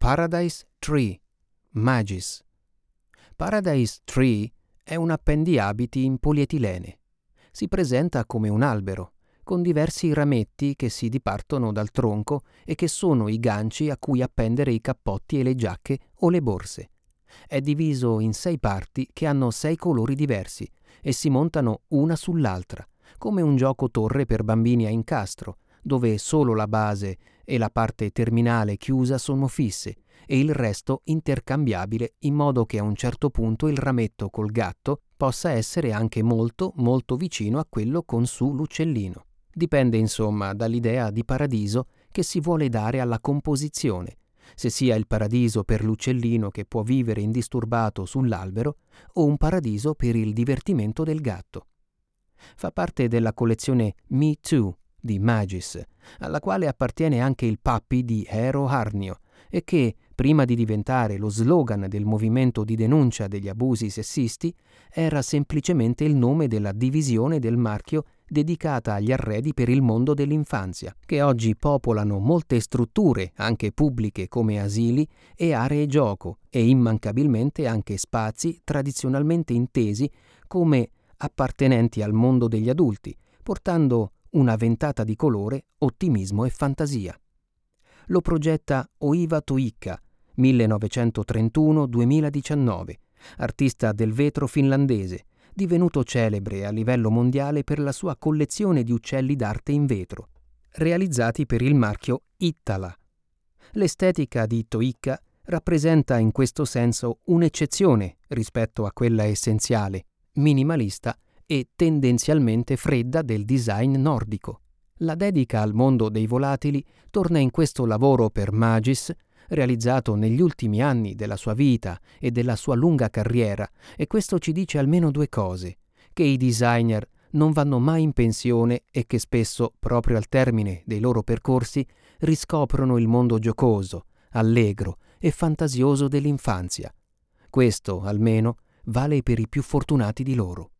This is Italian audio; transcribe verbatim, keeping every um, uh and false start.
Paradise Tree, Magis. Paradise Tree è un appendiabiti in polietilene. Si presenta come un albero, con diversi rametti che si dipartono dal tronco e che sono i ganci a cui appendere i cappotti e le giacche o le borse. È diviso in sei parti che hanno sei colori diversi e si montano una sull'altra, come un gioco torre per bambini a incastro, dove solo la base e la parte terminale chiusa sono fisse e il resto intercambiabile, in modo che a un certo punto il rametto col gatto possa essere anche molto molto vicino a quello con su l'uccellino. Dipende insomma dall'idea di paradiso che si vuole dare alla composizione, se sia il paradiso per l'uccellino che può vivere indisturbato sull'albero o un paradiso per il divertimento del gatto. Fa parte della collezione Me Too di Magis, alla quale appartiene anche il puppy di Eero Aarnio e che, prima di diventare lo slogan del movimento di denuncia degli abusi sessisti, era semplicemente il nome della divisione del marchio dedicata agli arredi per il mondo dell'infanzia, che oggi popolano molte strutture, anche pubbliche come asili e aree gioco, e immancabilmente anche spazi tradizionalmente intesi come appartenenti al mondo degli adulti, portando una ventata di colore, ottimismo e fantasia. Lo progetta Oiva Toikka, millenovecentotrentuno duemiladiciannove, artista del vetro finlandese, divenuto celebre a livello mondiale per la sua collezione di uccelli d'arte in vetro, realizzati per il marchio Ittala. L'estetica di Toikka rappresenta in questo senso un'eccezione rispetto a quella essenziale, minimalista e tendenzialmente fredda del design nordico. La dedica al mondo dei volatili torna in questo lavoro per Magis, realizzato negli ultimi anni della sua vita e della sua lunga carriera, e questo ci dice almeno due cose: che i designer non vanno mai in pensione e che spesso, proprio al termine dei loro percorsi, riscoprono il mondo giocoso, allegro e fantasioso dell'infanzia. Questo, almeno, vale per i più fortunati di loro.